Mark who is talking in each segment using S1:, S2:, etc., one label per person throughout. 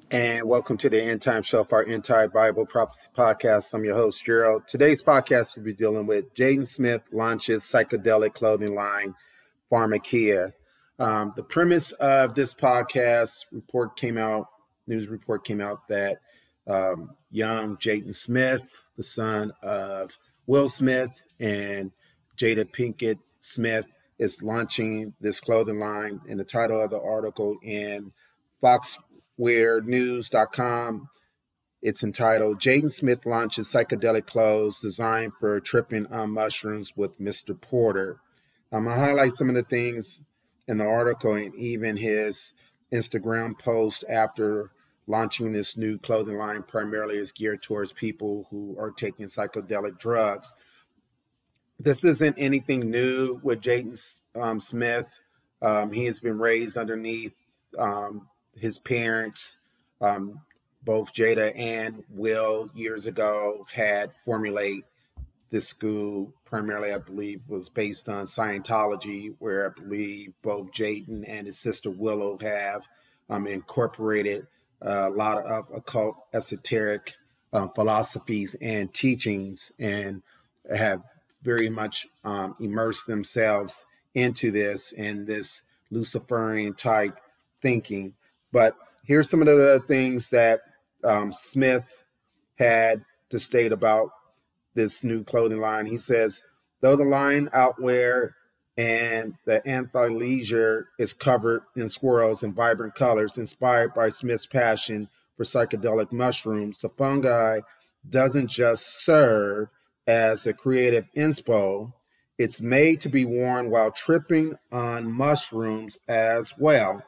S1: And welcome to the End Time Show for our End Time Bible Prophecy Podcast. I'm your host, Gerald. Today's podcast will be dealing with Jaden Smith launches psychedelic clothing line, Pharmakia. The premise of this podcast news report came out that young Jaden Smith, the son of Will Smith and Jada Pinkett Smith, is launching this clothing line. And the title of the article in FoxWareNews.com, it's entitled, Jaden Smith launches psychedelic clothes designed for tripping on mushrooms with Mr. Porter. I'm going to highlight some of the things in the article and even his Instagram post after launching this new clothing line. Primarily is geared towards people who are taking psychedelic drugs. This isn't anything new with Jaden Smith. He has been raised underneath his parents. Both Jada and Will years ago had formulated this school. Primarily, I believe, was based on Scientology, where I believe both Jaden and his sister Willow have incorporated a lot of occult, esoteric philosophies and teachings, and have very much immersed themselves into this and this Luciferian type thinking. But here's some of the things that Smith had to state about this new clothing line. He says, though the line outwear and the athleisure is covered in swirls and vibrant colors inspired by Smith's passion for psychedelic mushrooms, the fungi doesn't just serve as a creative inspo, it's made to be worn while tripping on mushrooms as well.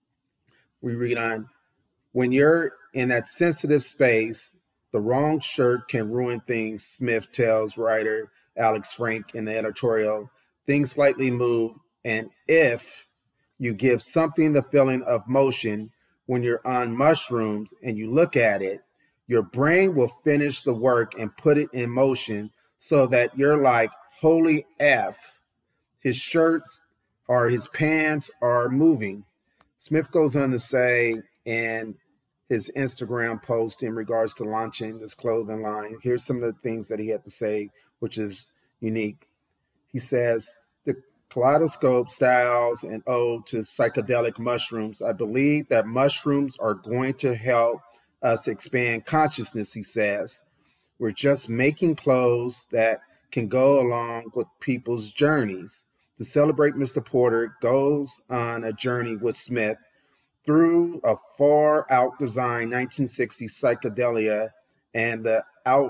S1: We read on, when you're in that sensitive space, the wrong shirt can ruin things, Smith tells writer Alex Frank in the editorial. Things slightly move, and if you give something the feeling of motion when you're on mushrooms and you look at it, your brain will finish the work and put it in motion so that you're like, holy F, his shirt or his pants are moving. Smith goes on to say in his Instagram post in regards to launching this clothing line, here's some of the things that he had to say, which is unique. He says, the kaleidoscope styles an ode to psychedelic mushrooms. I believe that mushrooms are going to help us expand consciousness, he says. We're just making clothes that can go along with people's journeys. To celebrate, Mr. Porter goes on a journey with Smith through a far-out design 1960s psychedelia and the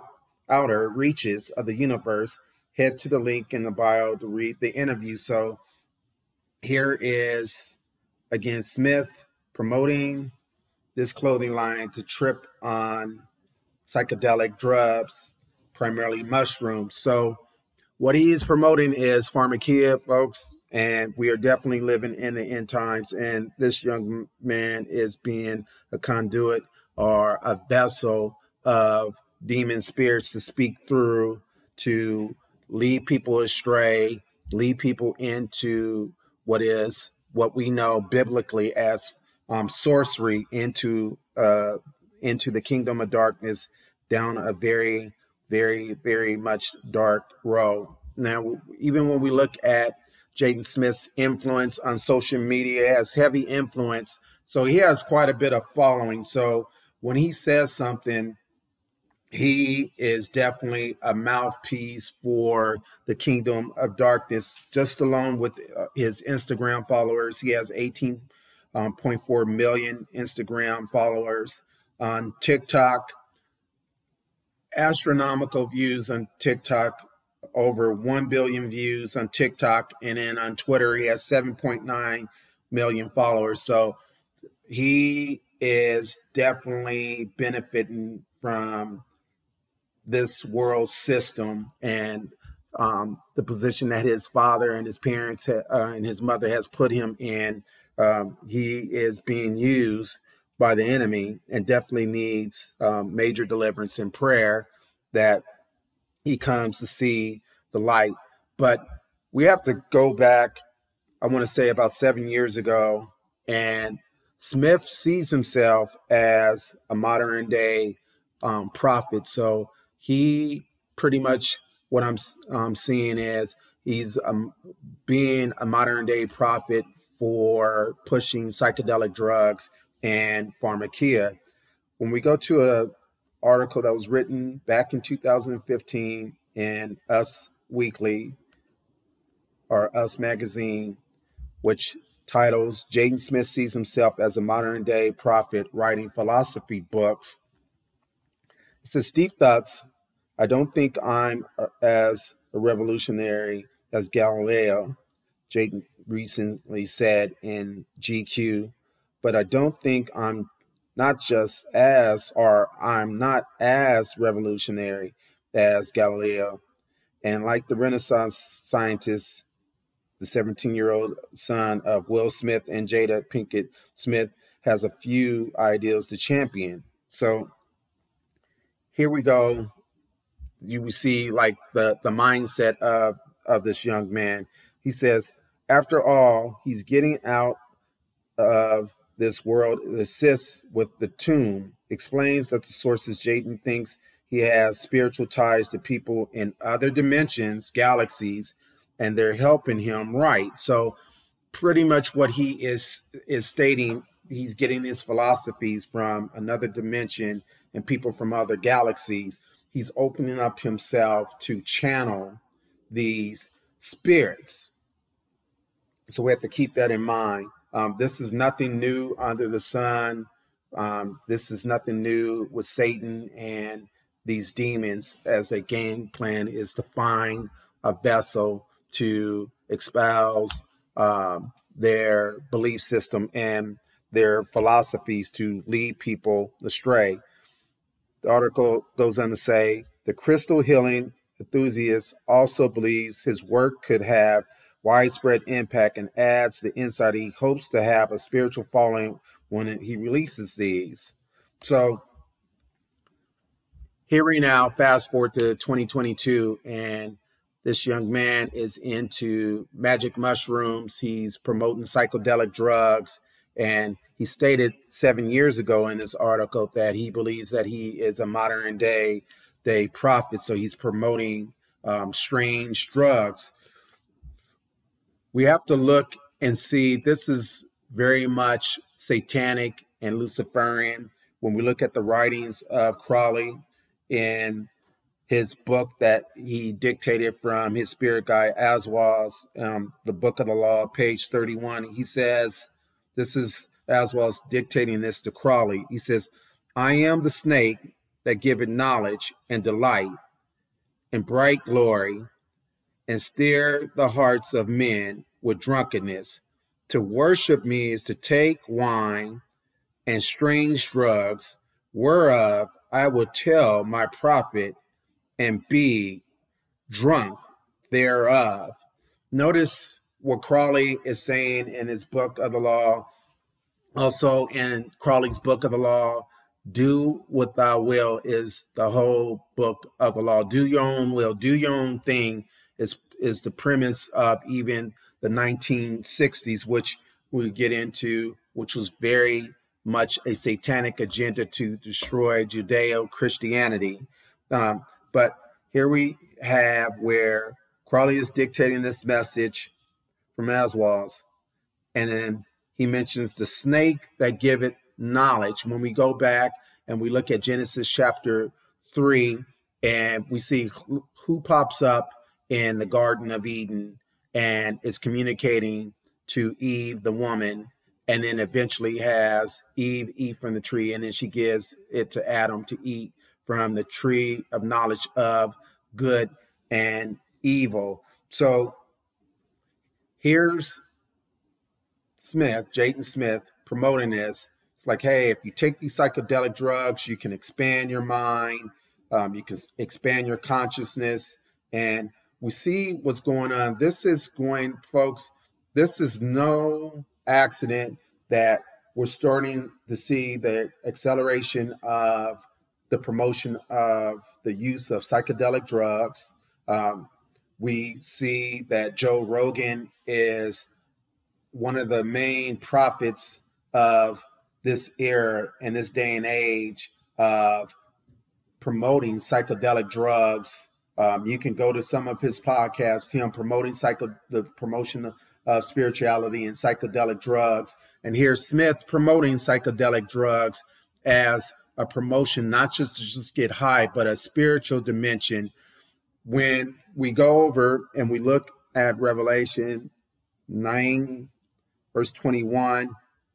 S1: outer reaches of the universe. Head to the link in the bio to read the interview. So here is, again, Smith promoting this clothing line to trip on psychedelic drugs, primarily mushrooms. So what he is promoting is Pharmakia, folks. And we are definitely living in the end times. And this young man is being a conduit or a vessel of demon spirits to speak through, to lead people astray, lead people into what we know biblically as sorcery, into the kingdom of darkness, down a very, very, very much dark road. Now, even when we look at Jaden Smith's influence on social media, has heavy influence. So he has quite a bit of following. So when he says something, he is definitely a mouthpiece for the kingdom of darkness. Just alone with his Instagram followers, he has 18.4 million Instagram followers. On TikTok, astronomical views on TikTok, over 1 billion views on TikTok, and then on Twitter he has 7.9 million followers. So he is definitely benefiting from this world system and the position that his father and his parents and his mother has put him in. He is being used by the enemy and definitely needs major deliverance and prayer that he comes to see the light. But we have to go back, I want to say about 7 years ago, and Smith sees himself as a modern day prophet. So he pretty much, what I'm seeing is he's being a modern day prophet for pushing psychedelic drugs and pharmakia. When we go to a article that was written back in 2015 in Us Weekly or Us Magazine, which titles Jaden Smith sees himself as a modern day prophet writing philosophy books. It says, Deep Thoughts. I don't think I'm as a revolutionary as Galileo, Jaden recently said in GQ, but I don't think I'm not as revolutionary as Galileo. And like the Renaissance scientists, the 17-year-old son of Will Smith and Jada Pinkett Smith has a few ideals to champion. So here we go. You will see like the mindset of this young man. He says, after all, he's getting out of this world, assists with the tomb, explains that the sources Jaden thinks he has spiritual ties to people in other dimensions, galaxies, and they're helping him write. So pretty much what he is stating, he's getting his philosophies from another dimension and people from other galaxies. He's opening up himself to channel these spirits. So we have to keep that in mind. This is nothing new under the sun. This is nothing new with Satan and these demons, as a game plan is to find a vessel to espouse their belief system and their philosophies to lead people astray. The article goes on to say, the crystal healing enthusiast also believes his work could have widespread impact and adds the insight he hopes to have a spiritual following when he releases these. So here we now fast forward to 2022, and this young man is into magic mushrooms. He's promoting psychedelic drugs. And he stated 7 years ago in this article that he believes that he is a modern day prophet. So he's promoting strange drugs. We have to look and see this is very much satanic and Luciferian. When we look at the writings of Crowley in his book that he dictated from his spirit guide Aswaz, the Book of the Law, page 31, he says, this is Aswaz dictating this to Crowley. He says, I am the snake that giveth knowledge and delight and bright glory, and stir the hearts of men with drunkenness. To worship me is to take wine and strange drugs, whereof I will tell my prophet and be drunk thereof. Notice what Crowley is saying in his Book of the Law. Also in Crowley's Book of the Law, do what thou will is the whole Book of the Law. Do your own will, do your own thing is the premise of even the 1960s, which we get into, which was very much a satanic agenda to destroy Judeo-Christianity. But here we have where Crowley is dictating this message from Aswaz, and then he mentions the snake that giveth knowledge. When we go back and we look at Genesis chapter 3, and we see who pops up in the Garden of Eden and is communicating to Eve, the woman, and then eventually has Eve eat from the tree, and then she gives it to Adam to eat from the tree of knowledge of good and evil. So here's Smith, Jaden Smith, promoting this. It's like, hey, if you take these psychedelic drugs, you can expand your mind, you can expand your consciousness, and we see what's going on. This is going, folks, this is no accident that we're starting to see the acceleration of the promotion of the use of psychedelic drugs. We see that Joe Rogan is one of the main prophets of this era and this day and age of promoting psychedelic drugs. You can go to some of his podcasts, him promoting the promotion of spirituality and psychedelic drugs. And here's Smith promoting psychedelic drugs as a promotion, not just to just get high, but a spiritual dimension. When we go over and we look at Revelation 9, verse 21,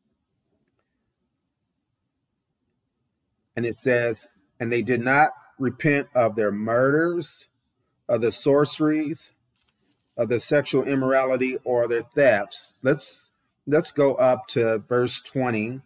S1: and it says, and they did not repent of their murders, of the sorceries, of the sexual immorality, or their thefts. Let's go up to verse 20.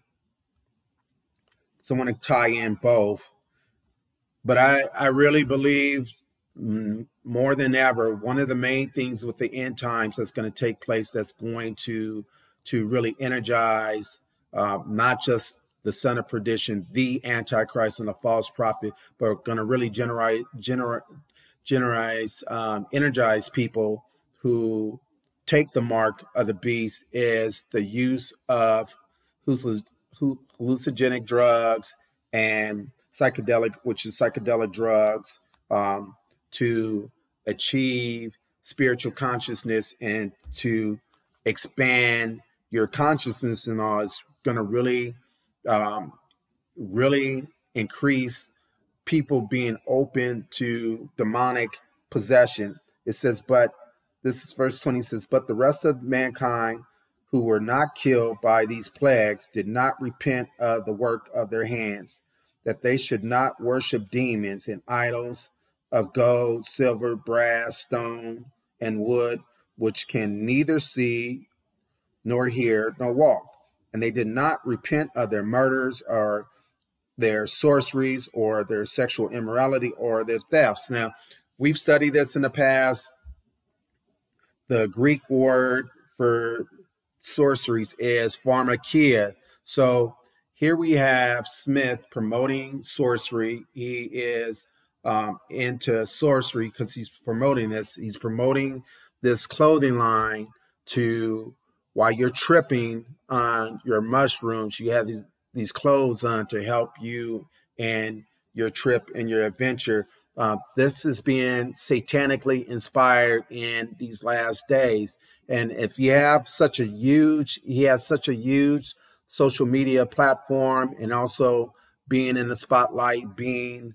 S1: So I want to tie in both. But I really believe more than ever, one of the main things with the end times that's going to take place, that's going to really energize not just the son of perdition, the Antichrist and the false prophet, but going to really energize people who take the mark of the beast, is the use of hallucinogenic drugs and psychedelic drugs to achieve spiritual consciousness and to expand your consciousness, and all. Is going to really increase people being open to demonic possession. It says, but this is verse 20, says, but the rest of mankind who were not killed by these plagues did not repent of the work of their hands, that they should not worship demons and idols of gold, silver, brass, stone, and wood, which can neither see nor hear nor walk. And they did not repent of their murders or their sorceries or their sexual immorality or their thefts. Now, we've studied this in the past. The Greek word for sorceries is pharmakia. So here we have Smith promoting sorcery. He is into sorcery because he's promoting this. He's promoting this clothing line to, while you're tripping on your mushrooms, you have these clothes on to help you in your trip and your adventure. This is being satanically inspired in these last days. And if he has such a huge social media platform, and also being in the spotlight, being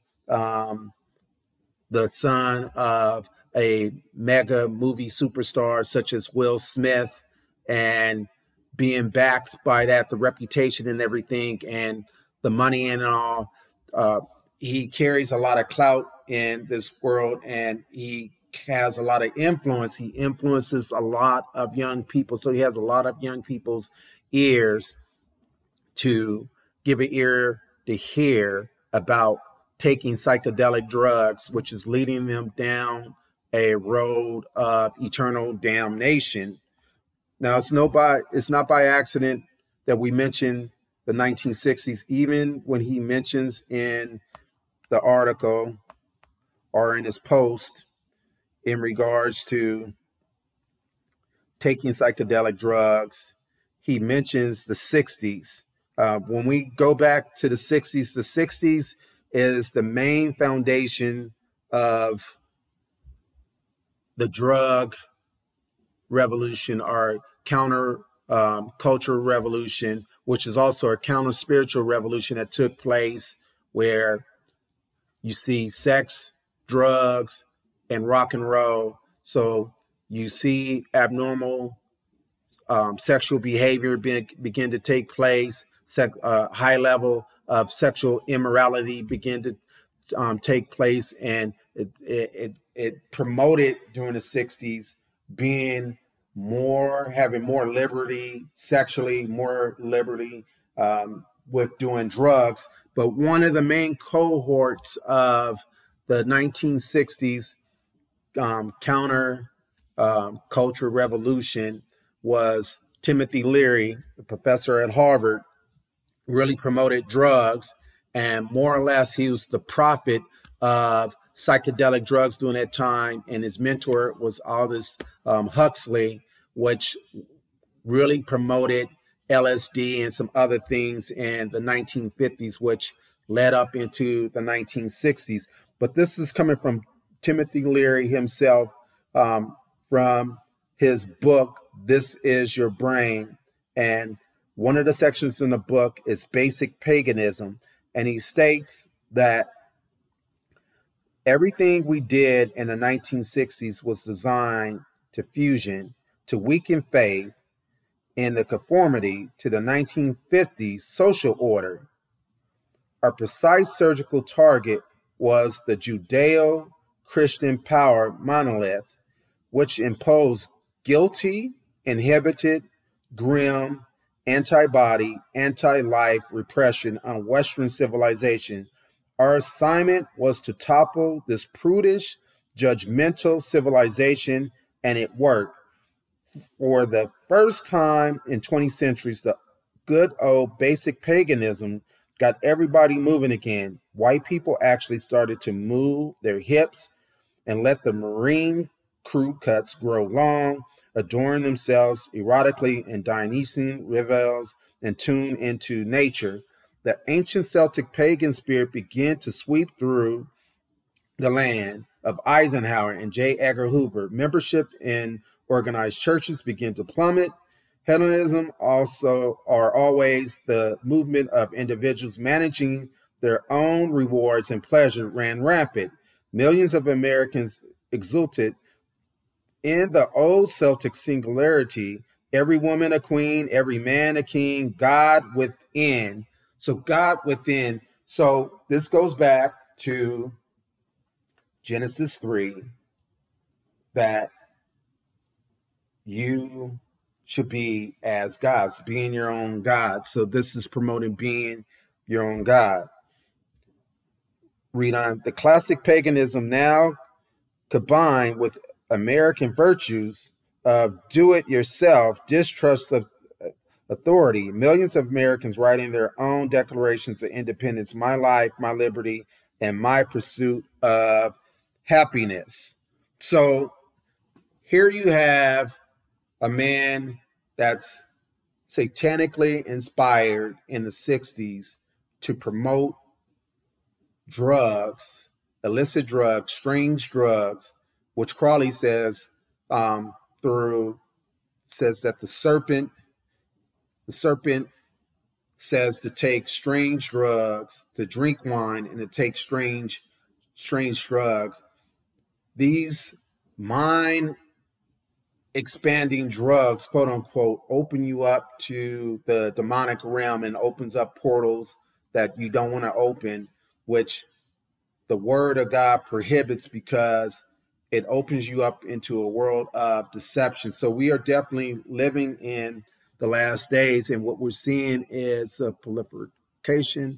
S1: the son of a mega movie superstar such as Will Smith, and being backed by that, the reputation and everything, and the money and all, he carries a lot of clout in this world, and he has a lot of influence. He influences a lot of young people. So he has a lot of young people's ears to give an ear to hear about taking psychedelic drugs, which is leading them down a road of eternal damnation. Now, it's not by accident that we mention the 1960s, even when he mentions in the article or in his post in regards to taking psychedelic drugs, he mentions the 60s. When we go back to the 60s is the main foundation of the drug revolution, or counter cultural revolution, which is also a counter spiritual revolution that took place, where you see sex, drugs, and rock and roll. So you see abnormal sexual behavior begin to take place, high level of sexual immorality begin to take place, and it promoted during the 60s having more liberty sexually, more liberty with doing drugs. But one of the main cohorts of the 1960s counter culture revolution was Timothy Leary, the professor at Harvard. Really promoted drugs, and more or less he was the prophet of psychedelic drugs during that time. And his mentor was Aldous Huxley, which really promoted LSD and some other things in the 1950s, which led up into the 1960s. But this is coming from Timothy Leary himself, from his book, This Is Your Brain. And one of the sections in the book is basic paganism. And he states that everything we did in the 1960s was designed to fusion, to weaken faith in the conformity to the 1950s social order. Our precise surgical target was the Judeo-Christian power monolith, which imposed guilty, inhibited, grim, anti-body, anti-life repression on Western civilization. Our assignment was to topple this prudish, judgmental civilization, and it worked. For the first time in 20 centuries, the good old basic paganism got everybody moving again. White people actually started to move their hips and let the Marine crew cuts grow long, adorn themselves erotically in Dionysian revels, and tune into nature. The ancient Celtic pagan spirit began to sweep through the land of Eisenhower and J. Edgar Hoover. Membership in organized churches began to plummet. Hedonism also are always the movement of individuals managing their own rewards and pleasure ran rampant. Millions of Americans exulted in the old Celtic singularity, every woman a queen, every man a king, God within. So God within. So this goes back to Genesis 3, that you should be as gods, being your own God. So this is promoting being your own God. Read on. The classic paganism now combined with American virtues of do-it-yourself, distrust of authority. Millions of Americans writing their own declarations of independence, my life, my liberty, and my pursuit of happiness. So here you have a man that's satanically inspired in the 60s to promote drugs, illicit drugs, strange drugs, which Crowley says says that the serpent says to take strange drugs, to drink wine, and to take strange drugs. These mind expanding drugs, quote unquote, open you up to the demonic realm and opens up portals that you don't want to open, which the word of God prohibits because it opens you up into a world of deception. So we are definitely living in the last days, and what we're seeing is a proliferation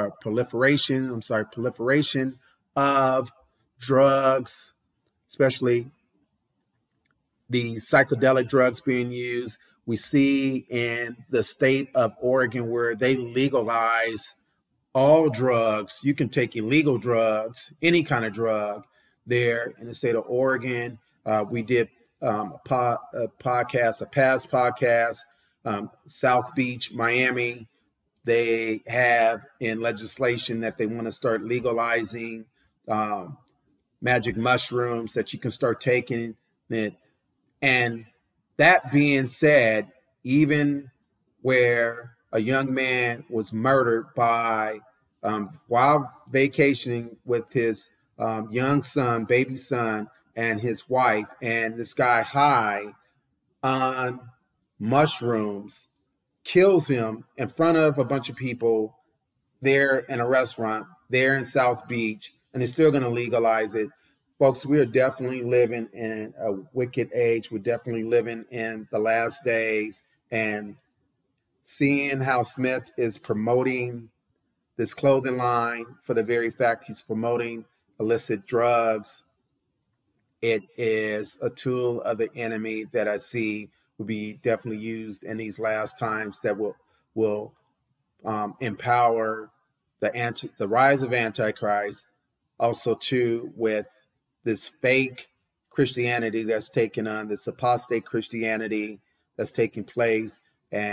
S1: of drugs, especially the psychedelic drugs being used. We see in the state of Oregon where they legalize all drugs. You can take illegal drugs, any kind of drug there in the state of Oregon. We did a past podcast, South Beach, Miami. They have in legislation that they want to start legalizing magic mushrooms, that you can start taking it. And that being said, even where a young man was murdered by while vacationing with his young son, baby son, and his wife, and this guy high on mushrooms kills him in front of a bunch of people there in a restaurant there in South Beach, and they're still going to legalize it. Folks, we are definitely living in a wicked age. We're definitely living in the last days, and seeing how Smith is promoting this clothing line for the very fact he's promoting illicit drugs, it is a tool of the enemy that I see will be definitely used in these last times, that will empower the rise of Antichrist. Also, too, with this fake Christianity that's taken on, this apostate Christianity that's taking place, and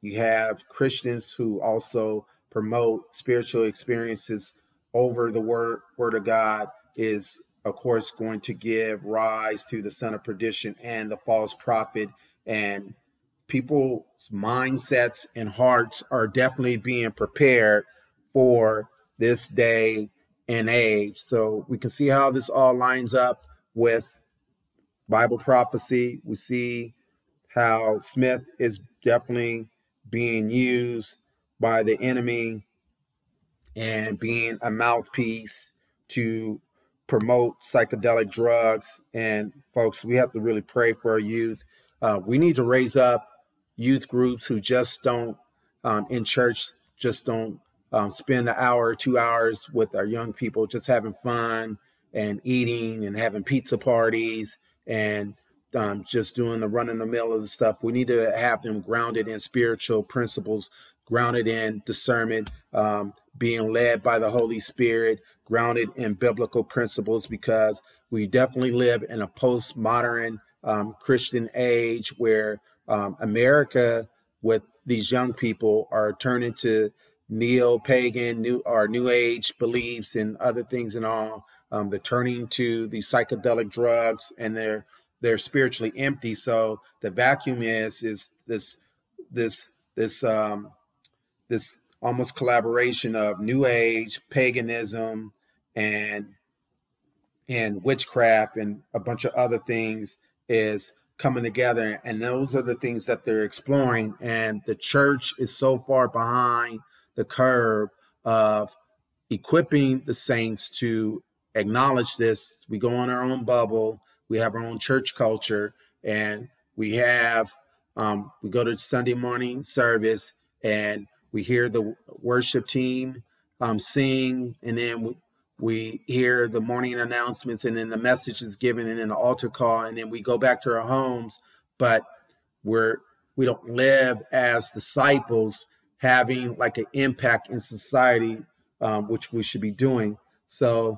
S1: You have Christians who also promote spiritual experiences over the word of God is, of course, going to give rise to the son of perdition and the false prophet. And people's mindsets and hearts are definitely being prepared for this day and age. So we can see how this all lines up with Bible prophecy. We see how Smith is definitely being used by the enemy and being a mouthpiece to promote psychedelic drugs. And folks, we have to really pray for our youth. We need to raise up youth groups who just don't, in church, just don't spend an hour or 2 hours with our young people, just having fun and eating and having pizza parties and just doing the run in the mill of the stuff. We need to have them grounded in spiritual principles, grounded in discernment, being led by the Holy Spirit, grounded in biblical principles, because we definitely live in a postmodern Christian age where America, with these young people, are turning to neo-pagan, new age beliefs and other things and all. They're turning to these psychedelic drugs, and they're spiritually empty. So the vacuum is this almost collaboration of new age paganism and witchcraft and a bunch of other things is coming together, and those are the things that they're exploring. And the church is so far behind the curve of equipping the saints to acknowledge this. We go on our own bubble, we have our own church culture, and we go to Sunday morning service and we hear the worship team sing, and then we hear the morning announcements, and then the message is given, and then the altar call, and then we go back to our homes. But we don't live as disciples, having like an impact in society, which we should be doing. So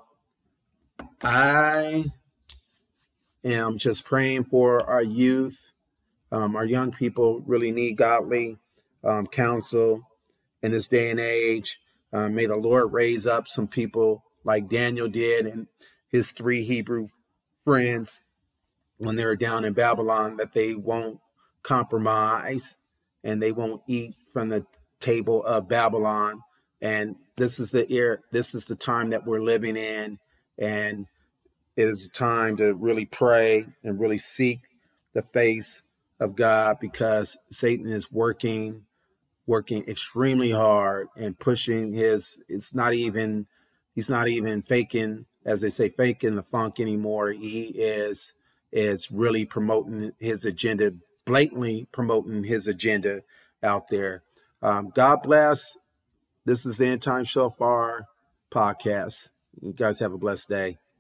S1: I am just praying for our youth. Our young people really need godly counsel in this day and age. May the Lord raise up some people like Daniel did and his 3 Hebrew friends when they were down in Babylon, that they won't compromise and they won't eat from the table of Babylon. And this is the time that we're living in, and it is time to really pray and really seek the face of God, because Satan is working extremely hard and pushing he's not even faking, as they say, faking the funk anymore. He is really promoting his agenda, blatantly promoting his agenda out there. God bless. This is the End Time Shofar podcast. You guys have a blessed day.